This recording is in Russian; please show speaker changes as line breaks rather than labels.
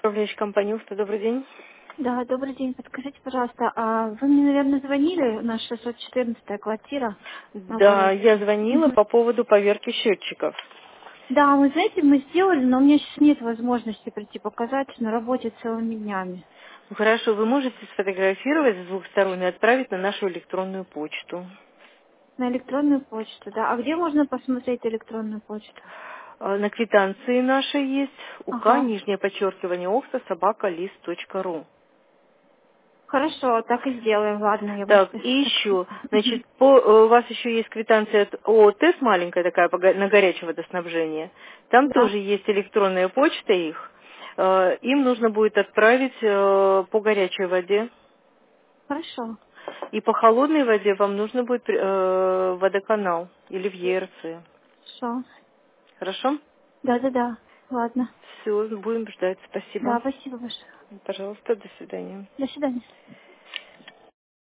Управляющая компания «Уфта», добрый день.
Да, добрый день. Подскажите, пожалуйста, а вы мне, наверное, звонили, наша 614-я квартира.
Да,
Вот.
я звонила
Мгм.
по поводу поверки счетчиков.
Да, вы знаете, мы сделали, но у меня сейчас нет возможности прийти показать на работе целыми днями.
Ну, хорошо, вы можете сфотографировать с двух сторон и отправить на нашу электронную почту.
На электронную почту, да. А где можно посмотреть электронную почту?
На квитанции нашей есть УК,
Ага.
нижнее подчеркивание, ОФТА, собака, лист.ру.
Хорошо, так и сделаем. Ладно, я
Так,
быстро
и
так.
еще,
Мгм.
значит, у вас еще есть квитанция от ООТ маленькая такая на горячее водоснабжение. Там
Да,
тоже есть электронная почта их. Им нужно будет отправить по горячей воде.
хорошо.
И по холодной воде вам нужно будет водоканал или в ЕРЦ.
Хорошо.
Хорошо?
Да. Ладно.
Все, будем ждать.
Да,
Спасибо.
спасибо большое.
Пожалуйста, до свидания.
До свидания.